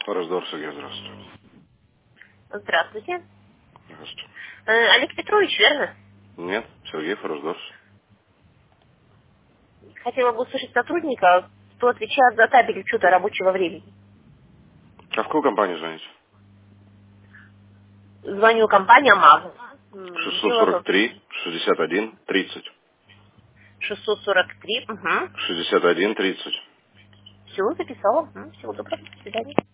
Форосдор Сергей, здравствуйте. Здравствуйте. Здравствуйте. Олег Петрович, верно? Нет, Сергей Форосдор. Хотела бы услышать сотрудника, кто отвечает за табель учета рабочего времени. А в какую компанию звоните? Звоню компания МАГ. Дело 643 61 30. 643. Угу. 61 30. Все, записала. Всего доброго. До свидания.